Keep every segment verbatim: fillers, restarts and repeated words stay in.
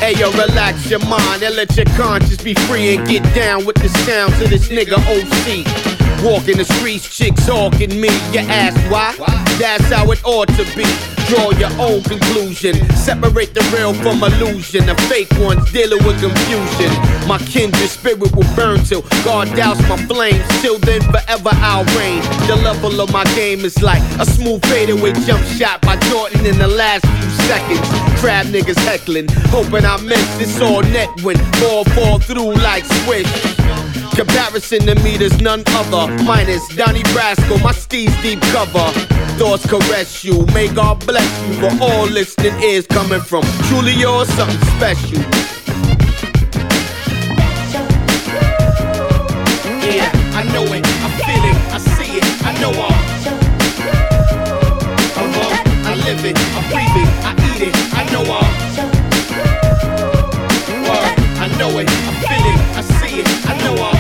Hey yo, relax your mind and let your conscience be free and get down with the sounds of this nigga O C. Walking the streets, chicks hawking me. You ask why? That's how it ought to be. Draw your own conclusion. Separate the real from illusion. The fake ones dealing with confusion. My kindred spirit will burn till God douse my flames. Till then, forever I'll reign. The level of my game is like a smooth fadeaway jump shot by Jordan in the last few seconds. Crab niggas heckling, hoping I miss. It's all net when ball fall through like swish. Comparison to me, there's none other. Minus Donnie Brasco, my steez deep cover. Thoughts caress you, may God bless you. For all listening ears coming from truly yours, something special. Yeah, I know it, I feel it, I see it, I know I'm uh-huh, I live it, I breathe it, I eat it, I know I'm Word, I know it, I feel it, I see it, I know I'm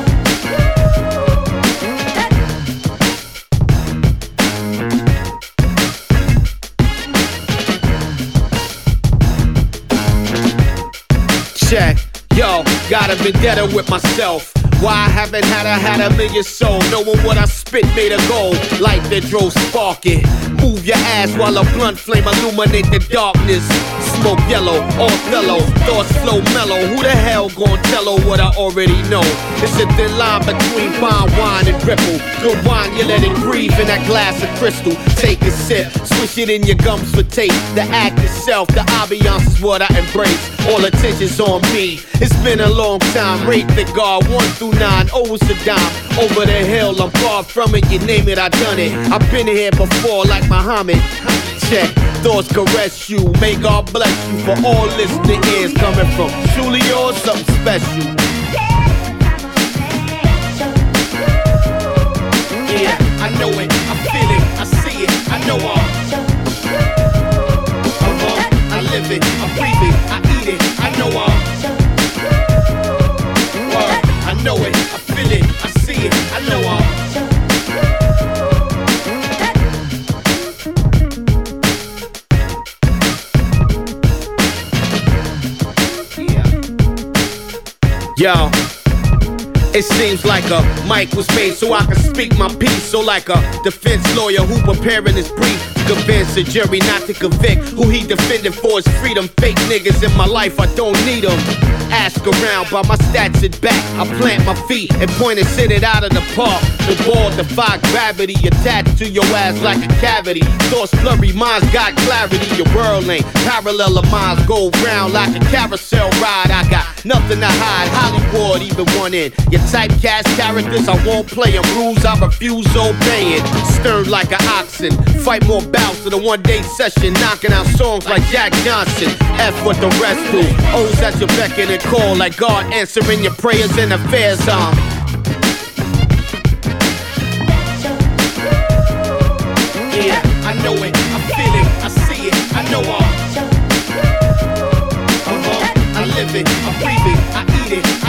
Check, yo, got a vendetta with myself. Why I haven't had a had a million soul. Knowing what I spit made a goal. Light that drove spark it. Move your ass while a blunt flame illuminate the darkness. Smoke yellow, all fellow, thoughts flow mellow. Who the hell gon' tell her what I already know? It's a thin line between fine wine and ripple. Good wine, you let it breathe in that glass of crystal. Take a sip, swish it in your gums for taste. The act itself, the ambiance is what I embrace. All attention's on me. It's been a long time. Rate the guard, one through nine, always a dime. Over the hill, I'm far from it. You name it, I done it. I've been here before, like Muhammad. Check, thoughts caress you. May God bless you for all listening ears coming from truly yours, something special. Yeah, I know it, I feel it, I see it, I know I'm uh-huh, I live it, I breathe it, I eat it, I know I'm Word, I know it, I feel it, I see it, I know I'm Yo, it seems like a mic was made so I can speak my piece. So like a defense lawyer who preparing his brief to convince a jury not to convict who he defended for his freedom. Fake niggas in my life, I don't need them. Ask around, by my stats at back, I plant my feet and point and send it out of the park. The ball defy gravity, attached to your ass like a cavity. Thoughts blurry, minds got clarity. Your world ain't parallel of minds go round like a carousel ride. I got nothing to hide, Hollywood even one in. Your typecast characters, I won't play them. Rules I refuse obeying. Stern like an oxen, fight more bouts than a one-day session. Knocking out songs like Jack Johnson. F what the rest do. O's at your beck and call like God answering your prayers and affairs. Um. Yeah, I know it, I feel it, I see it, I know I'm uh-huh, I live it, I breathe it, I eat it.